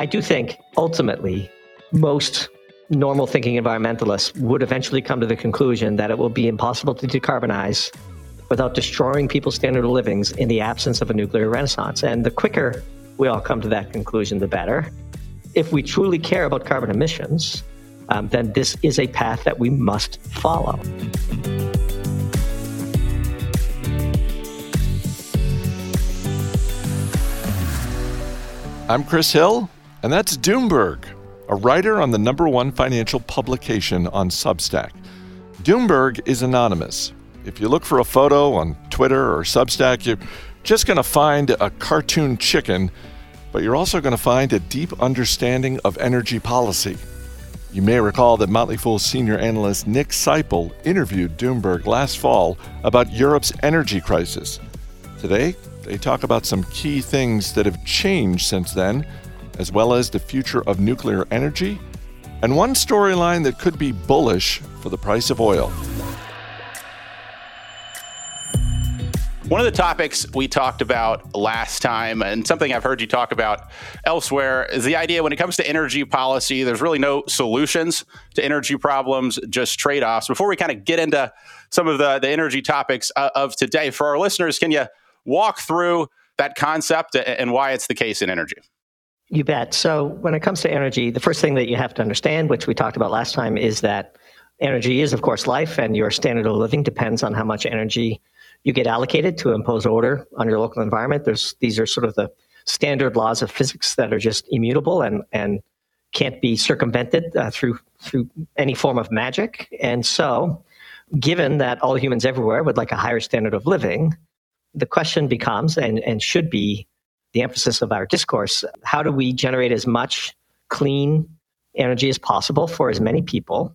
I do think ultimately most normal thinking environmentalists would eventually come to the conclusion that it will be impossible to decarbonize without destroying people's standard of livings in the absence of a nuclear renaissance. And the quicker we all come to that conclusion, the better. If we truly care about carbon emissions, then this is a path that we must follow. I'm Chris Hill, and that's Doomberg, a writer on the #1 financial publication on Substack. Doomberg is anonymous. If you look for a photo on Twitter or Substack, you're just going to find a cartoon chicken, but you're also going to find a deep understanding of energy policy. You may recall that Motley Fool senior analyst Nick Seipel interviewed Doomberg last fall about Europe's energy crisis. Today, they talk about some key things that have changed since then, as well as the future of nuclear energy, and one storyline that could be bullish for the price of oil. One of the topics we talked about last time, and something I've heard you talk about elsewhere, is the idea when it comes to energy policy, there's really no solutions to energy problems, just trade-offs. Before we kind of get into some of the energy topics of today, for our listeners, can you walk through that concept and why it's the case in energy? You bet. So when it comes to energy, the first thing that you have to understand, which we talked about last time, is that energy is, of course, life, and your standard of living depends on how much energy you get allocated to impose order on your local environment. These are sort of the standard laws of physics that are just immutable and can't be circumvented through any form of magic. And so, given that all humans everywhere would like a higher standard of living, the question becomes, and should be the emphasis of our discourse, how do we generate as much clean energy as possible for as many people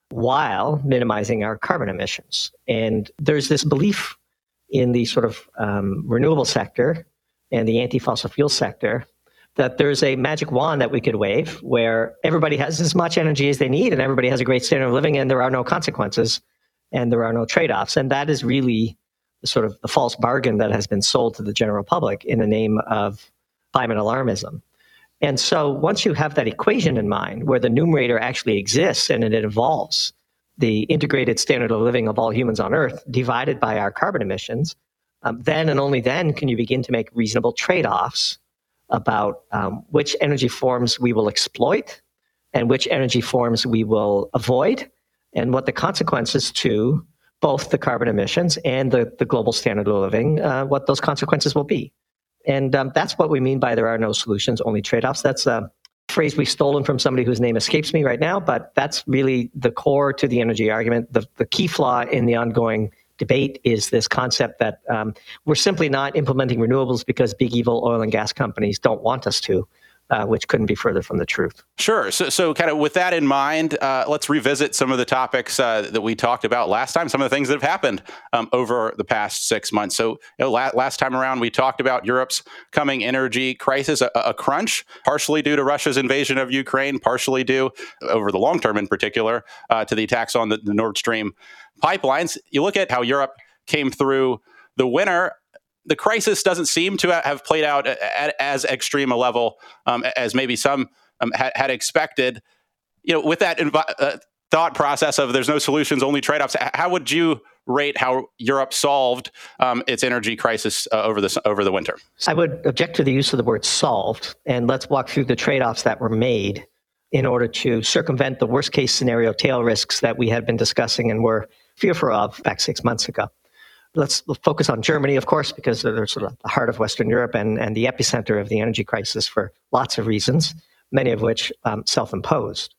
while minimizing our carbon emissions? And there's this belief in the sort of renewable sector and the anti-fossil fuel sector that there's a magic wand that we could wave where everybody has as much energy as they need and everybody has a great standard of living and there are no consequences and there are no trade-offs. And that is really sort of the false bargain that has been sold to the general public in the name of climate alarmism. And so once you have that equation in mind where the numerator actually exists and it involves the integrated standard of living of all humans on Earth divided by our carbon emissions, then and only then can you begin to make reasonable trade-offs about which energy forms we will exploit and which energy forms we will avoid, and what the consequences to both the carbon emissions and the global standard of living, what those consequences will be. And that's what we mean by there are no solutions, only trade-offs. That's a phrase we've stolen from somebody whose name escapes me right now, but that's really the core to the energy argument. The key flaw in the ongoing debate is this concept that we're simply not implementing renewables because big evil oil and gas companies don't want us to, which couldn't be further from the truth. Sure. So kind of with that in mind, let's revisit some of the topics that we talked about last time, some of the things that have happened over the past 6 months. So last time around, we talked about Europe's coming energy crisis, a crunch, partially due to Russia's invasion of Ukraine, partially due, over the long term in particular, to the attacks on the Nord Stream pipelines. You look at how Europe came through the winter. The crisis doesn't seem to have played out at as extreme a level as maybe some had expected. With that thought process of there's no solutions, only trade-offs, how would you rate how Europe solved its energy crisis over the winter? I would object to the use of the word solved, and let's walk through the trade-offs that were made in order to circumvent the worst-case scenario tail risks that we had been discussing and were fearful of back 6 months ago. Let's focus on Germany, of course, because they're sort of the heart of Western Europe and the epicenter of the energy crisis for lots of reasons, many of which self-imposed.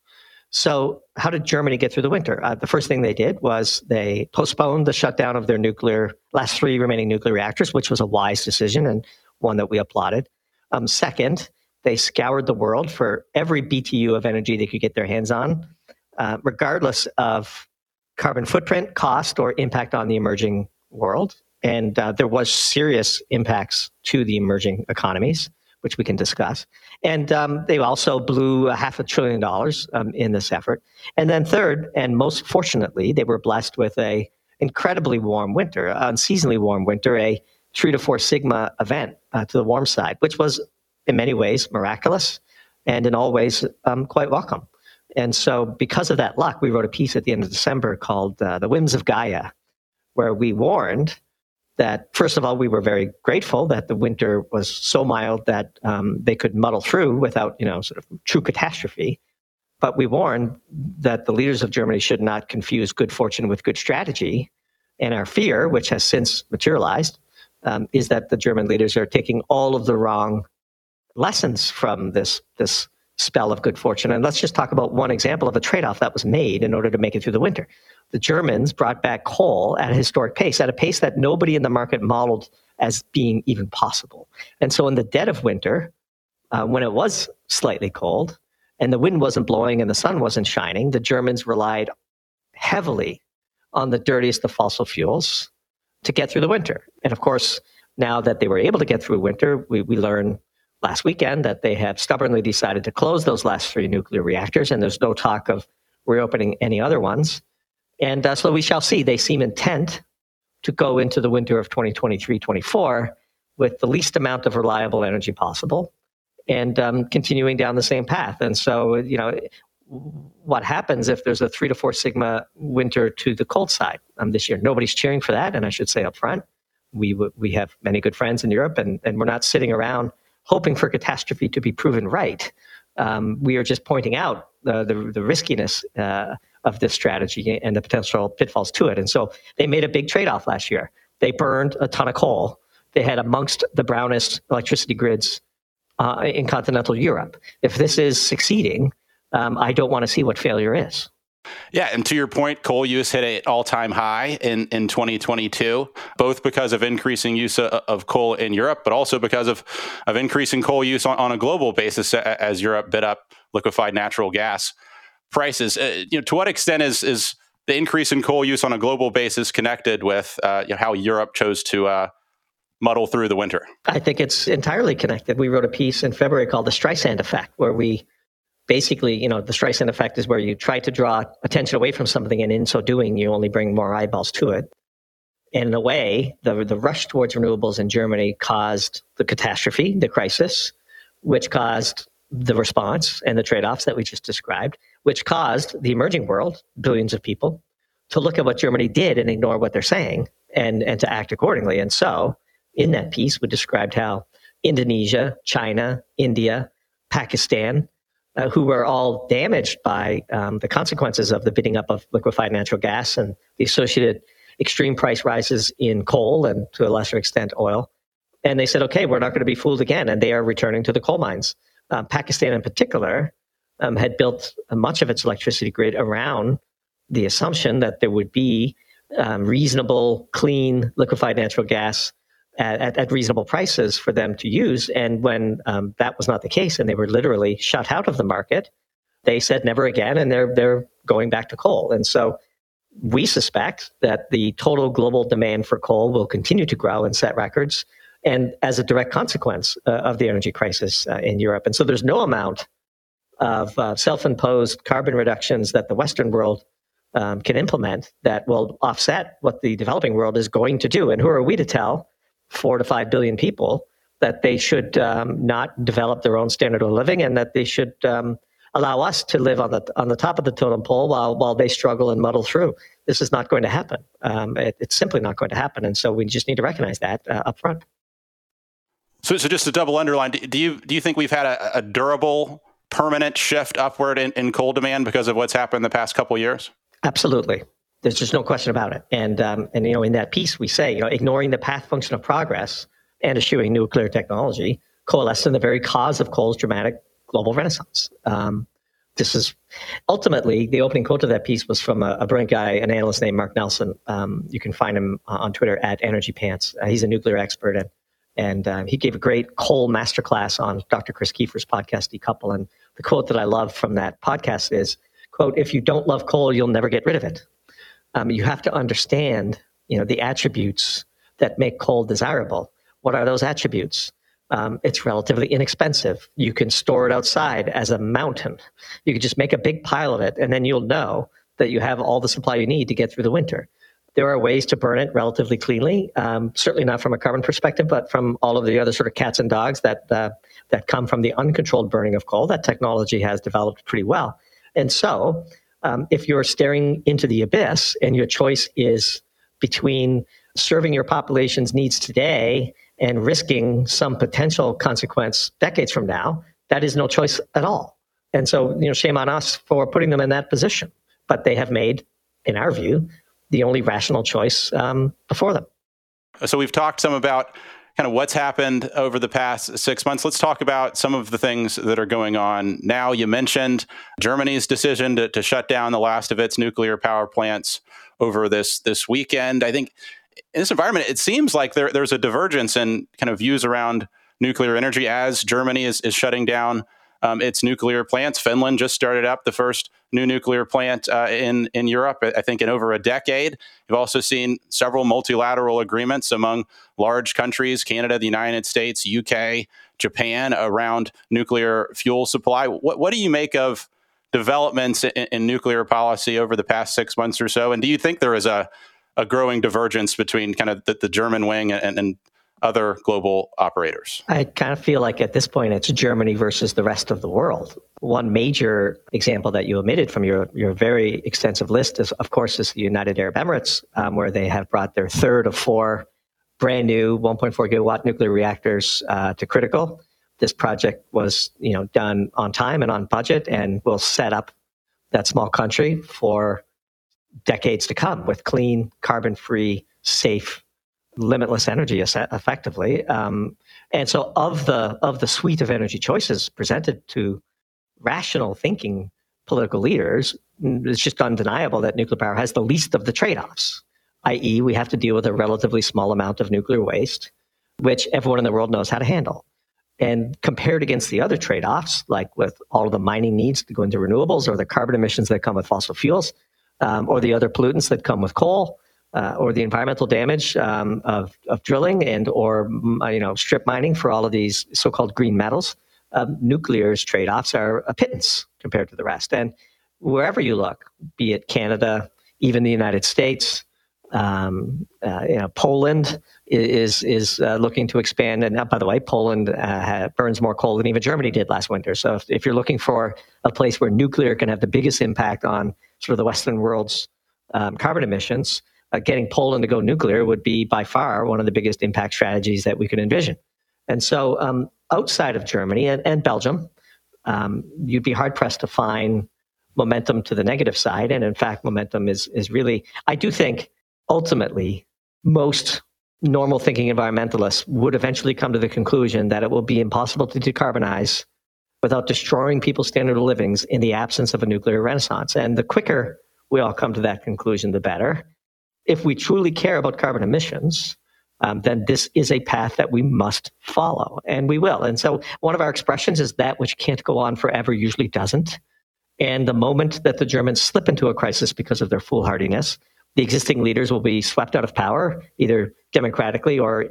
So how did Germany get through the winter? The first thing they did was they postponed the shutdown of their last 3 remaining nuclear reactors, which was a wise decision and one that we applauded. Second, they scoured the world for every BTU of energy they could get their hands on, regardless of carbon footprint, cost, or impact on the emerging world. And there was serious impacts to the emerging economies, which we can discuss. And they also blew $500 billion in this effort. And then third, and most fortunately, they were blessed with a incredibly warm winter, unseasonably warm winter, a 3 to 4 sigma event to the warm side, which was in many ways miraculous. and in all ways quite welcome. And so because of that luck, we wrote a piece at the end of December called The Whims of Gaia, where we warned that, first of all, we were very grateful that the winter was so mild that they could muddle through without, sort of true catastrophe. But we warned that the leaders of Germany should not confuse good fortune with good strategy. And our fear, which has since materialized, is that the German leaders are taking all of the wrong lessons from this spell of good fortune. And let's just talk about one example of a trade-off that was made in order to make it through the winter. The Germans brought back coal at a historic pace, at a pace that nobody in the market modeled as being even possible. And so in the dead of winter, when it was slightly cold and the wind wasn't blowing and the sun wasn't shining, the Germans relied heavily on the dirtiest of fossil fuels to get through the winter. And of course, now that they were able to get through winter, we learned last weekend that they have stubbornly decided to close those last 3 nuclear reactors, and there's no talk of reopening any other ones. And so we shall see. They seem intent to go into the winter of 2023-24 with the least amount of reliable energy possible and continuing down the same path. And so, what happens if there's a 3 to 4 sigma winter to the cold side this year? Nobody's cheering for that, and I should say up front, we have many good friends in Europe, and we're not sitting around hoping for catastrophe to be proven right. We are just pointing out the riskiness of this strategy and the potential pitfalls to it. And so they made a big trade-off last year. They burned a ton of coal. They had amongst the brownest electricity grids in continental Europe. If this is succeeding, I don't want to see what failure is. Yeah, and to your point, coal use hit an all-time high in 2022, both because of increasing use of coal in Europe, but also because of increasing coal use on a global basis as Europe bid up liquefied natural gas prices. To what extent is the increase in coal use on a global basis connected with how Europe chose to muddle through the winter? I think it's entirely connected. We wrote a piece in February called The Streisand Effect, where we basically, the Streisand effect is where you try to draw attention away from something, and in so doing, you only bring more eyeballs to it. And in a way, the rush towards renewables in Germany caused the catastrophe, the crisis, which caused the response and the trade-offs that we just described, which caused the emerging world, billions of people, to look at what Germany did and ignore what they're saying and to act accordingly. And so in that piece, we described how Indonesia, China, India, Pakistan, who were all damaged by the consequences of the bidding up of liquefied natural gas and the associated extreme price rises in coal and to a lesser extent oil. And they said, okay, we're not going to be fooled again. And they are returning to the coal mines. Pakistan in particular had built much of its electricity grid around the assumption that there would be reasonable, clean liquefied natural gas at reasonable prices for them to use. And when that was not the case and they were literally shut out of the market, they said never again, and they're going back to coal. And so we suspect that the total global demand for coal will continue to grow and set records, and as a direct consequence of the energy crisis in Europe. And so there's no amount of self-imposed carbon reductions that the Western world can implement that will offset what the developing world is going to do. And who are we to tell 4 to 5 billion people that they should not develop their own standard of living, and that they should allow us to live on the top of the totem pole while they struggle and muddle through? This is not going to happen. It's simply not going to happen, and so we just need to recognize that up front. So just to double underline, do you think we've had a durable, permanent shift upward in coal demand because of what's happened in the past couple of years? Absolutely. There's just no question about it. And in that piece, we say, ignoring the path function of progress and eschewing nuclear technology coalesced in the very cause of coal's dramatic global renaissance. This is ultimately, the opening quote of that piece was from a brilliant guy, an analyst named Mark Nelson. You can find him on Twitter at EnergyPants. He's a nuclear expert, and he gave a great coal masterclass on Dr. Chris Kiefer's podcast, Decouple. And the quote that I love from that podcast is, quote, "If you don't love coal, you'll never get rid of it." You have to understand, the attributes that make coal desirable. What are those attributes? It's relatively inexpensive. You can store it outside as a mountain. You can just make a big pile of it, and then you'll know that you have all the supply you need to get through the winter. There are ways to burn it relatively cleanly, certainly not from a carbon perspective, but from all of the other sort of cats and dogs that that come from the uncontrolled burning of coal. That technology has developed pretty well. And so if you're staring into the abyss and your choice is between serving your population's needs today and risking some potential consequence decades from now, that is no choice at all. And so, shame on us for putting them in that position. But they have made, in our view, the only rational choice before them. So we've talked some about kind of what's happened over the past 6 months. Let's talk about some of the things that are going on now. You mentioned Germany's decision to shut down the last of its nuclear power plants over this weekend. I think in this environment, it seems like there's a divergence in kind of views around nuclear energy as Germany is shutting down its nuclear plants. Finland just started up the first new nuclear plant in Europe, I think, in over a decade. You've also seen several multilateral agreements among large countries, Canada, the United States, UK, Japan, around nuclear fuel supply. What do you make of developments in nuclear policy over the past 6 months or so? And do you think there is a growing divergence between kind of the German wing and other global operators? I kind of feel like at this point it's Germany versus the rest of the world. One major example that you omitted from your very extensive list is, of course, is the United Arab Emirates, where they have brought their third of 4 brand new 1.4 gigawatt nuclear reactors to critical. This project was, done on time and on budget, and will set up that small country for decades to come with clean, carbon-free, safe, limitless energy, effectively. And so of the suite of energy choices presented to rational thinking political leaders, it's just undeniable that nuclear power has the least of the trade-offs, i.e. we have to deal with a relatively small amount of nuclear waste, which everyone in the world knows how to handle. And compared against the other trade-offs, like with all of the mining needs to go into renewables, or the carbon emissions that come with fossil fuels, or the other pollutants that come with coal, or the environmental damage of drilling or strip mining for all of these so-called green metals, nuclear's trade-offs are a pittance compared to the rest. And wherever you look, be it Canada, even the United States, Poland is looking to expand. And by the way, Poland burns more coal than even Germany did last winter. So if you're looking for a place where nuclear can have the biggest impact on sort of the Western world's carbon emissions, getting Poland to go nuclear would be by far one of the biggest impact strategies that we could envision. And so outside of Germany and Belgium, you'd be hard-pressed to find momentum to the negative side. And in fact, momentum is really, I do think, ultimately, most normal thinking environmentalists would eventually come to the conclusion that it will be impossible to decarbonize without destroying people's standard of living in the absence of a nuclear renaissance. And the quicker we all come to that conclusion, the better. If we truly care about carbon emissions, then this is a path that we must follow, and we will. And so one of our expressions is that which can't go on forever usually doesn't. And the moment that the Germans slip into a crisis because of their foolhardiness, the existing leaders will be swept out of power, either democratically or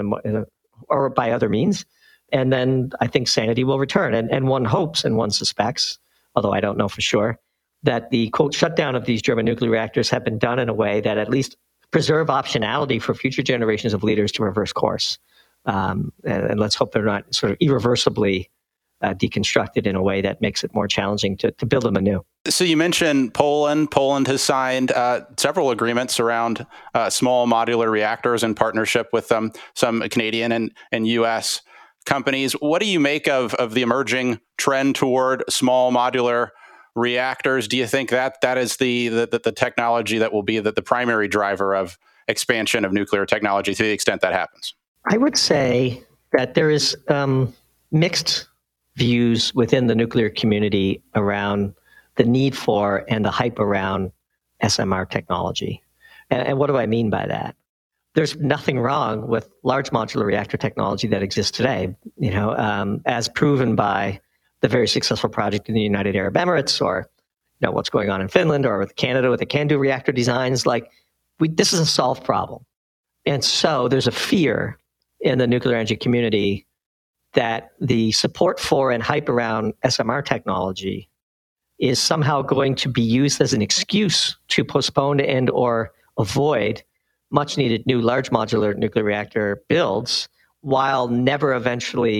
or by other means. And then I think sanity will return. And one hopes and one suspects, although I don't know for sure, that the, quote, shutdown of these German nuclear reactors have been done in a way that at least preserve optionality for future generations of leaders to reverse course. And let's hope they're not sort of irreversibly deconstructed in a way that makes it more challenging to build them anew. So you mentioned Poland. Poland has signed several agreements around small modular reactors in partnership with some Canadian and U.S. companies. What do you make of the emerging trend toward small modular reactors? Do you think that is the technology that will be the primary driver of expansion of nuclear technology to the extent that happens? I would say that there is mixed views within the nuclear community around the need for and the hype around SMR technology. And what do I mean by that? There's nothing wrong with large modular reactor technology that exists today, as proven by the very successful project in the United Arab Emirates, or what's going on in Finland, or with Canada with the CANDU reactor designs. This is a solved problem. And so there's a fear in the nuclear energy community that the support for and hype around SMR technology is somehow going to be used as an excuse to postpone and or avoid much needed new large modular nuclear reactor builds, while never eventually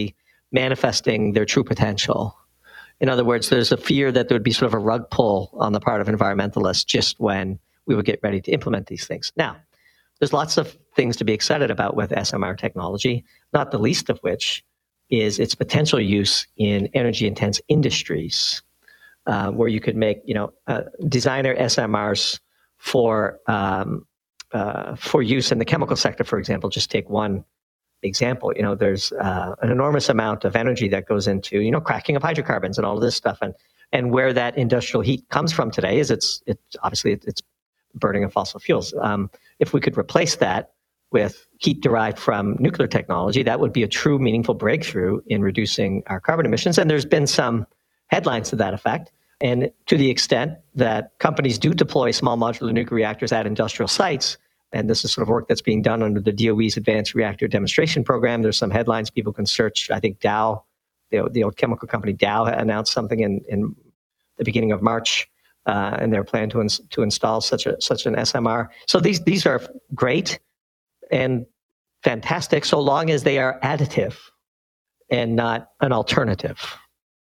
manifesting their true potential. In other words, there's a fear that there would be sort of a rug pull on the part of environmentalists just when we would get ready to implement these things. Now, there's lots of things to be excited about with SMR technology, not the least of which is its potential use in energy-intense industries, where you could make, designer SMRs for use in the chemical sector, for example. Just take one example. There's an enormous amount of energy that goes into, cracking of hydrocarbons and all of this stuff, and where that industrial heat comes from today is it's obviously burning of fossil fuels. If we could replace that with heat derived from nuclear technology, that would be a true meaningful breakthrough in reducing our carbon emissions. And there's been some headlines to that effect. And to the extent that companies do deploy small modular nuclear reactors at industrial sites, and this is sort of work that's being done under the DOE's Advanced Reactor Demonstration Program, there's some headlines people can search. I think Dow, the old chemical company Dow, announced something in the beginning of March, and their plan to install such an SMR. So these are great and fantastic, so long as they are additive and not an alternative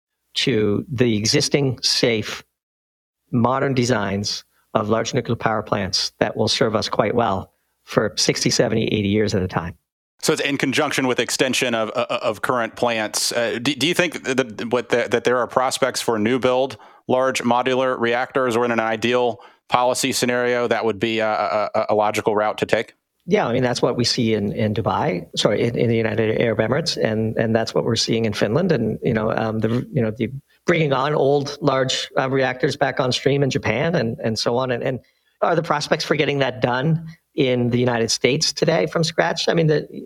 to the existing safe modern designs of large nuclear power plants that will serve us quite well for 60, 70, 80 years at a time. So it's in conjunction with extension of current plants. Do you think that there are prospects for new build large modular reactors, or in an ideal policy scenario, that would be a logical route to take? Yeah, I mean, that's what we see in Dubai, in the United Arab Emirates, and that's what we're seeing in Finland, and the bringing on old large reactors back on stream in Japan, and so on. And are the prospects for getting that done in the United States today from scratch? I mean, it'd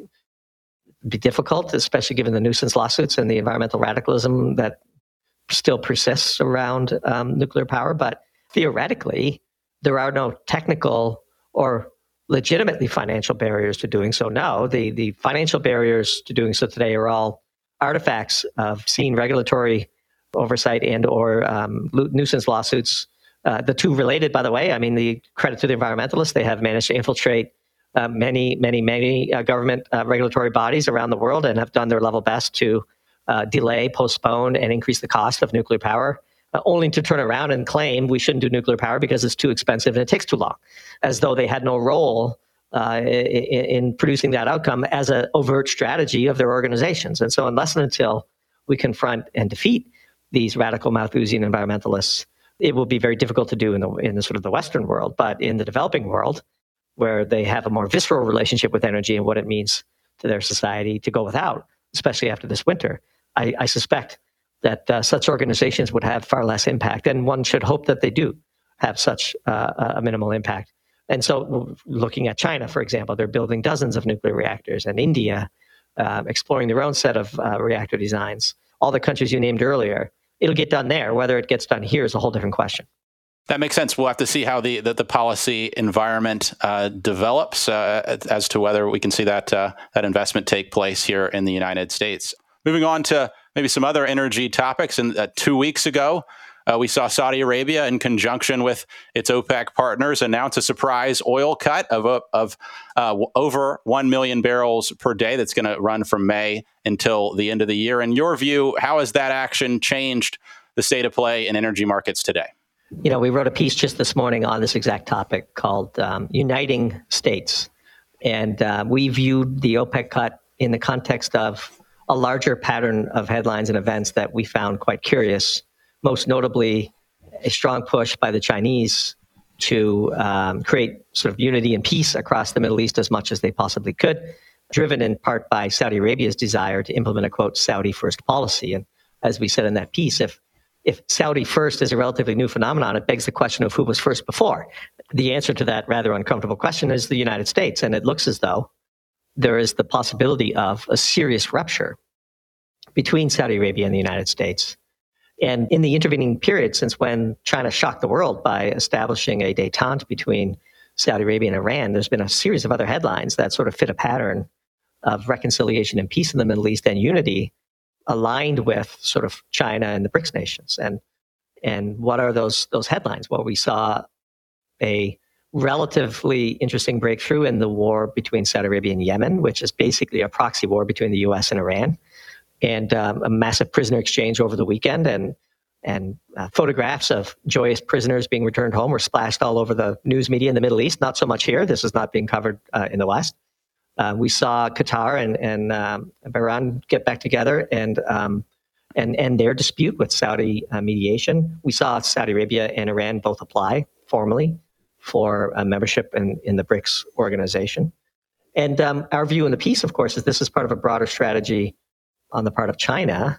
be difficult, especially given the nuisance lawsuits and the environmental radicalism that still persists around nuclear power. But theoretically, there are no technical or legitimately financial barriers to doing so now. The financial barriers to doing so today are all artifacts of seen regulatory oversight and or nuisance lawsuits. The two related, by the way. I mean, the credit to the environmentalists, they have managed to infiltrate many government regulatory bodies around the world and have done their level best to delay, postpone, and increase the cost of nuclear power, only to turn around and claim we shouldn't do nuclear power because it's too expensive and it takes too long, as though they had no role in producing that outcome as an overt strategy of their organizations. And so unless and until we confront and defeat these radical Malthusian environmentalists, it will be very difficult to do in the sort of the Western world. But in the developing world, where they have a more visceral relationship with energy and what it means to their society to go without, especially after this winter, I suspect that such organizations would have far less impact, and one should hope that they do have such a minimal impact. And so looking at China, for example, they're building dozens of nuclear reactors, and India exploring their own set of reactor designs. All the countries you named earlier, it'll get done there. Whether it gets done here is a whole different question. That makes sense. We'll have to see how the policy environment develops as to whether we can see that investment take place here in the United States. Moving on to maybe some other energy topics. And 2 weeks ago, we saw Saudi Arabia, in conjunction with its OPEC partners, announce a surprise oil cut of over 1 million barrels per day that's going to run from May until the end of the year. In your view, how has that action changed the state of play in energy markets today? We wrote a piece just this morning on this exact topic called Uniting States. And we viewed the OPEC cut in the context of a larger pattern of headlines and events that we found quite curious, most notably a strong push by the Chinese to create sort of unity and peace across the Middle East as much as they possibly could, driven in part by Saudi Arabia's desire to implement a, quote, Saudi first policy. And as we said in that piece, if Saudi first is a relatively new phenomenon, it begs the question of who was first before. The answer to that rather uncomfortable question is the United States. And it looks as though there is the possibility of a serious rupture between Saudi Arabia and the United States. And in the intervening period, since when China shocked the world by establishing a détente between Saudi Arabia and Iran, there's been a series of other headlines that sort of fit a pattern of reconciliation and peace in the Middle East and unity aligned with sort of China and the BRICS nations. And what are those headlines? Well, we saw a relatively interesting breakthrough in the war between Saudi Arabia and Yemen, which is basically a proxy war between the U.S. and Iran. and a massive prisoner exchange over the weekend, and photographs of joyous prisoners being returned home were splashed all over the news media in the Middle East. Not so much here. This is not being covered in the West. We saw Qatar and Bahrain get back together and end their dispute with Saudi mediation. We saw Saudi Arabia and Iran both apply formally for membership in the BRICS organization. And our view in the piece, of course, is this is part of a broader strategy on the part of China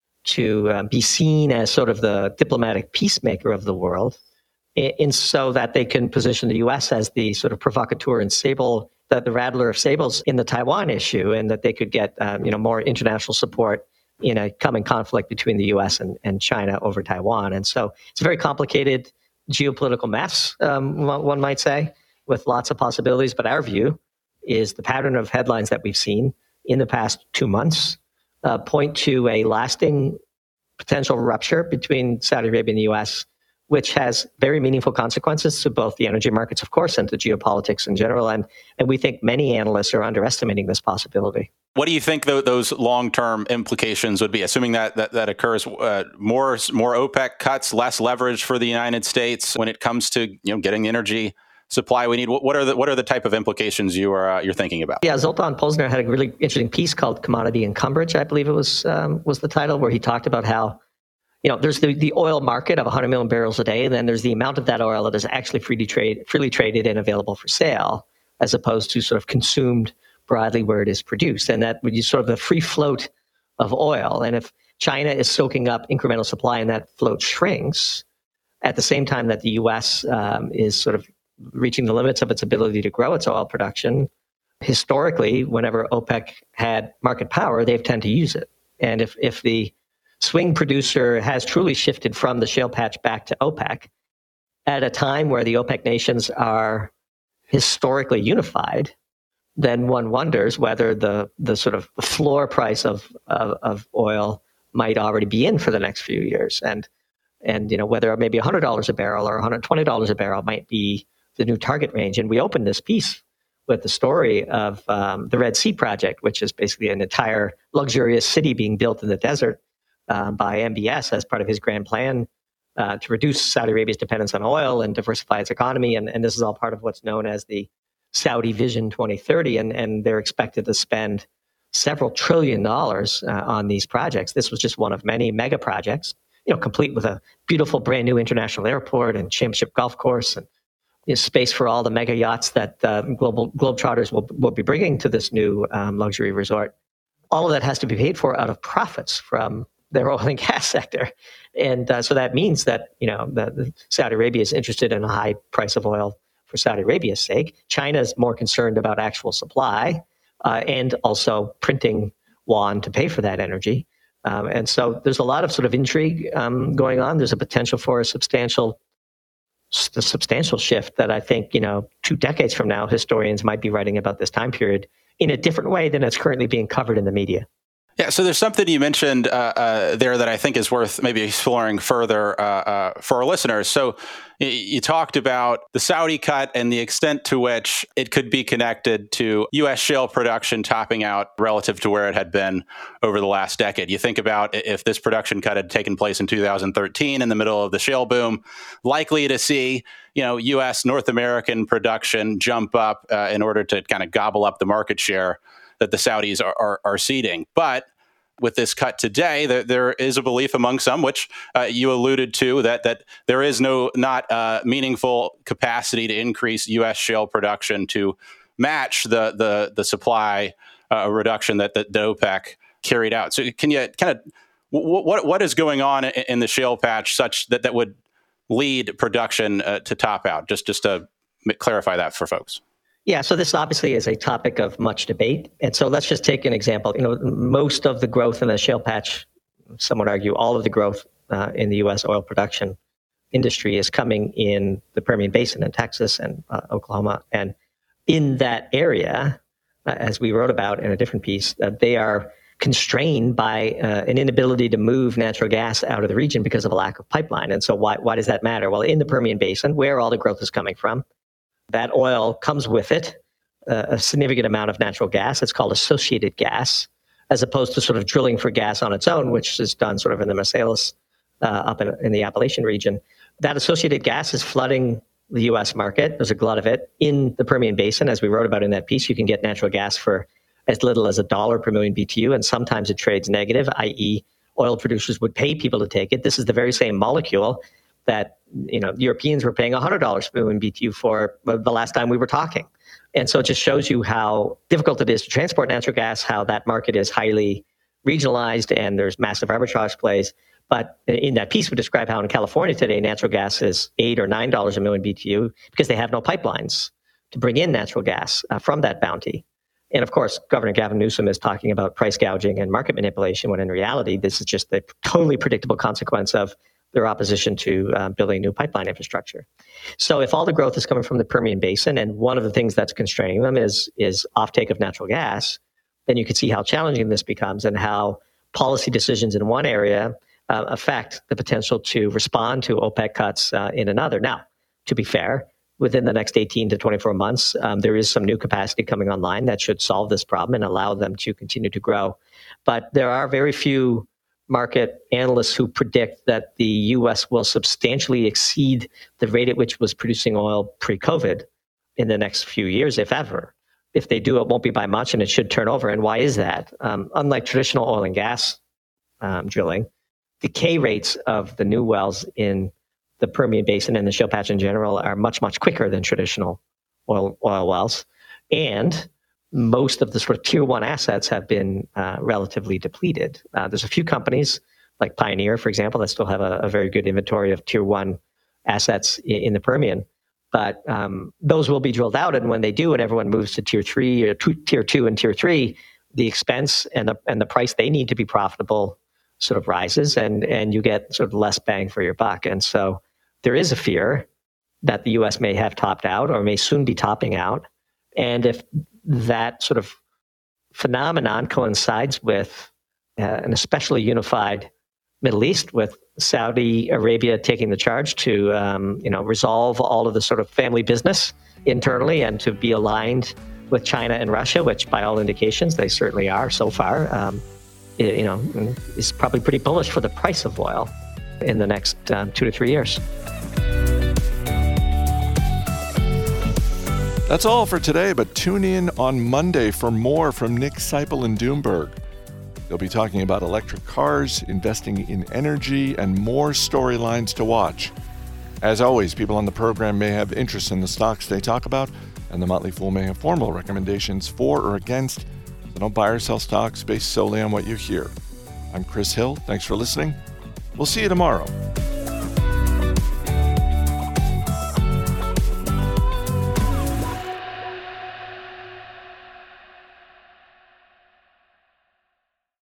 to be seen as sort of the diplomatic peacemaker of the world, in so that they can position the U.S. as the sort of provocateur and sable, the rattler of sables in the Taiwan issue, and that they could get more international support in a coming conflict between the U.S. and China over Taiwan. And so it's a very complicated geopolitical mess, one might say, with lots of possibilities. But our view is the pattern of headlines that we've seen in the past 2 months point to a lasting potential rupture between Saudi Arabia and the U.S., which has very meaningful consequences to both the energy markets, of course, and to geopolitics in general. And we think many analysts are underestimating this possibility. What do you think those long-term implications would be, assuming that occurs? More OPEC cuts, less leverage for the United States when it comes to getting the energy supply we need. What are the type of implications you're thinking about? Yeah, Zoltan Posner had a really interesting piece called "Commodity Encumbrage," I believe it was the title, where he talked about how there's the oil market of 100 million barrels a day, and then there's the amount of that oil that is actually freely traded and available for sale, as opposed to sort of consumed broadly where it is produced. And that would be sort of the free float of oil. And if China is soaking up incremental supply and that float shrinks, at the same time that the U.S. Is sort of reaching the limits of its ability to grow its oil production, historically, whenever OPEC had market power, they've tended to use it. And if the swing producer has truly shifted from the shale patch back to OPEC at a time where the OPEC nations are historically unified, then one wonders whether the sort of floor price of oil might already be in for the next few years, and whether maybe $100 a barrel or $120 a barrel might be the new target range. And we opened this piece with the story of the Red Sea project, which is basically an entire luxurious city being built in the desert by MBS as part of his grand plan to reduce Saudi Arabia's dependence on oil and diversify its economy. And this is all part of what's known as the Saudi Vision 2030. And they're expected to spend several $1 trillion on these projects. This was just one of many mega projects, complete with a beautiful brand new international airport and championship golf course and space for all the mega yachts that Globetrotters will be bringing to this new luxury resort. All of that has to be paid for out of profits from their oil and gas sector. And so that means that, the Saudi Arabia is interested in a high price of oil for Saudi Arabia's sake. China is more concerned about actual supply and also printing yuan to pay for that energy. And so there's a lot of sort of intrigue going on. There's a potential for a substantial shift that I think, 2 decades from now, historians might be writing about this time period in a different way than it's currently being covered in the media. Yeah, so there's something you mentioned there that I think is worth maybe exploring further for our listeners. So you talked about the Saudi cut and the extent to which it could be connected to U.S. shale production topping out relative to where it had been over the last decade. You think about if this production cut had taken place in 2013 in the middle of the shale boom, likely to see U.S. North American production jump up in order to kind of gobble up the market share that the Saudis are ceding. But with this cut today, there is a belief among some, which you alluded to, that there is not meaningful capacity to increase U.S. shale production to match the supply reduction that OPEC carried out. So can you kind of what is going on in the shale patch such that would lead production to top out? Just to clarify that for folks. Yeah, so this obviously is a topic of much debate. And so let's just take an example. Most of the growth in the shale patch, some would argue all of the growth in the U.S. oil production industry is coming in the Permian Basin in Texas and Oklahoma. And in that area, as we wrote about in a different piece, they are constrained by an inability to move natural gas out of the region because of a lack of pipeline. And so why does that matter? Well, in the Permian Basin, where all the growth is coming from, that oil comes with it a significant amount of natural gas. It's called associated gas. as opposed to sort of drilling for gas on its own, which is done sort of in the Marcellus up in the Appalachian region. That associated gas is flooding the U.S. market. There's a glut of it. In the Permian Basin, as we wrote about in that piece, you can get natural gas for as little as $1 per million BTU, and sometimes it trades negative, i.e. oil producers would pay people to take it. This is the very same molecule that Europeans were paying $100 per million BTU for the last time we were talking. And so it just shows you how difficult it is to transport natural gas, how that market is highly regionalized, and there's massive arbitrage plays. But in that piece, we describe how in California today, natural gas is $8 or $9 a million BTU because they have no pipelines to bring in natural gas from that bounty. And of course, Governor Gavin Newsom is talking about price gouging and market manipulation, when in reality, this is just a totally predictable consequence of their opposition to building new pipeline infrastructure. So if all the growth is coming from the Permian Basin, and one of the things that's constraining them is offtake of natural gas, then you can see how challenging this becomes and how policy decisions in one area affect the potential to respond to OPEC cuts in another. Now, to be fair, within the next 18 to 24 months, there is some new capacity coming online that should solve this problem and allow them to continue to grow. But there are very few market analysts who predict that the U.S. will substantially exceed the rate at which it was producing oil pre-COVID in the next few years, if ever. If they do, it won't be by much, and it should turn over. And why is that? Unlike traditional oil and gas drilling, decay rates of the new wells in the Permian Basin and the shale patch in general are much, much quicker than traditional oil wells. And most of the sort of tier one assets have been relatively depleted. There's a few companies like Pioneer, for example, that still have a very good inventory of tier one assets in the Permian. But those will be drilled out. And when they do, and everyone moves to tier three or tier two and tier three, the expense and the price they need to be profitable sort of rises, and you get sort of less bang for your buck. And so there is a fear that the U.S. may have topped out or may soon be topping out. And if that sort of phenomenon coincides with an especially unified Middle East, with Saudi Arabia taking the charge to resolve all of the sort of family business internally and to be aligned with China and Russia, which by all indications they certainly are so far, is probably pretty bullish for the price of oil in the next 2 to 3 years. That's all for today, but tune in on Monday for more from Nick Sciple and Doomberg. They'll be talking about electric cars, investing in energy, and more storylines to watch. As always, people on the program may have interest in the stocks they talk about, and the Motley Fool may have formal recommendations for or against, so don't buy or sell stocks based solely on what you hear. I'm Chris Hill. Thanks for listening. We'll see you tomorrow.